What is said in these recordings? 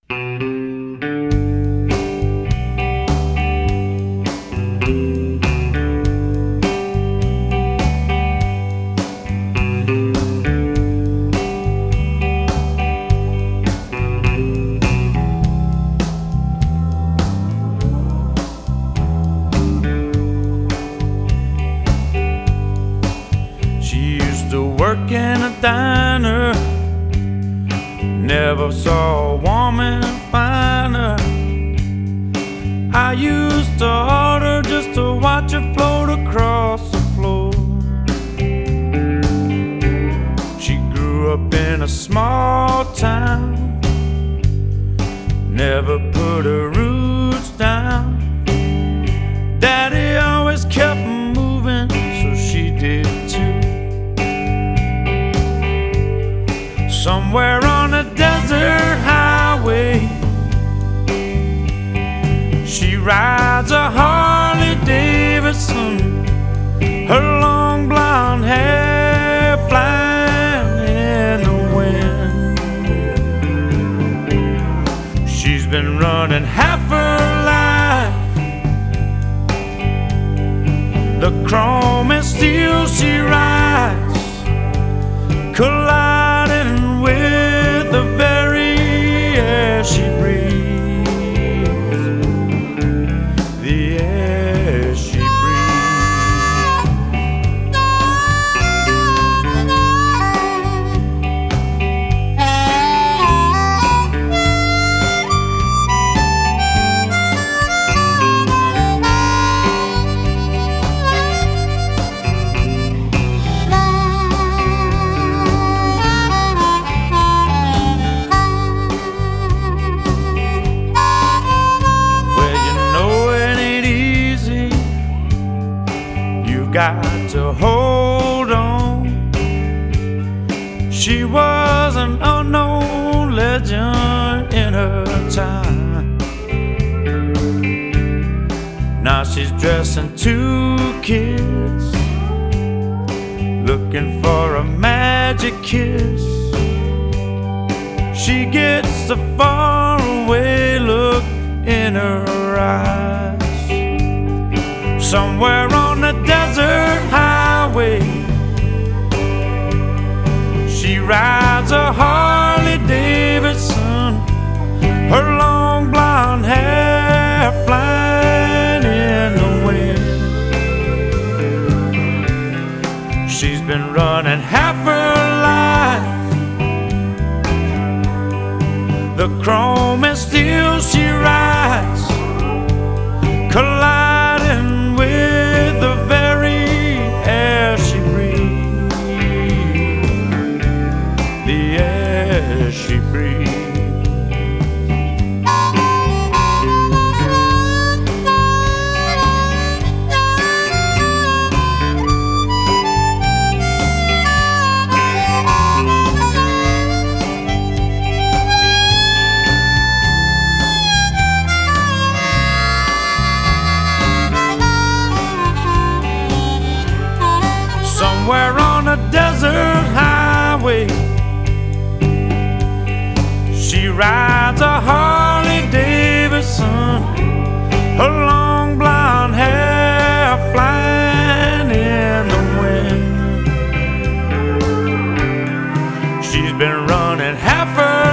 Work in a diner, never saw a woman finer. I used to order just to watch her float across the floor. She grew up in a small town, never put her roots down. Daddy always kept moving, so she did too. Somewhere on a desert highway, she rides a Harley Davidson, her long blonde hair flying in the wind. She's been running half her life, the chrome and steel she rides, colliding with the very air she breathes, the air she got to hold on. She was an unknown legend in her time. Now she's dressing 2 kids, looking for a magic kiss. She gets a faraway look in her eyes. Somewhere on the desert highway, she rides a Harley Davidson, her long blonde hair flying in the wind. She's been running half her life, the chrome and steel she rides, colliding with the very air she breathes, the air she breathes. Somewhere on a desert highway, she rides a Harley Davidson, her long blonde hair flying in the wind. She's been running half her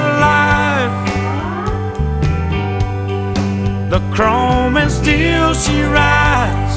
life, the chrome and steel she rides,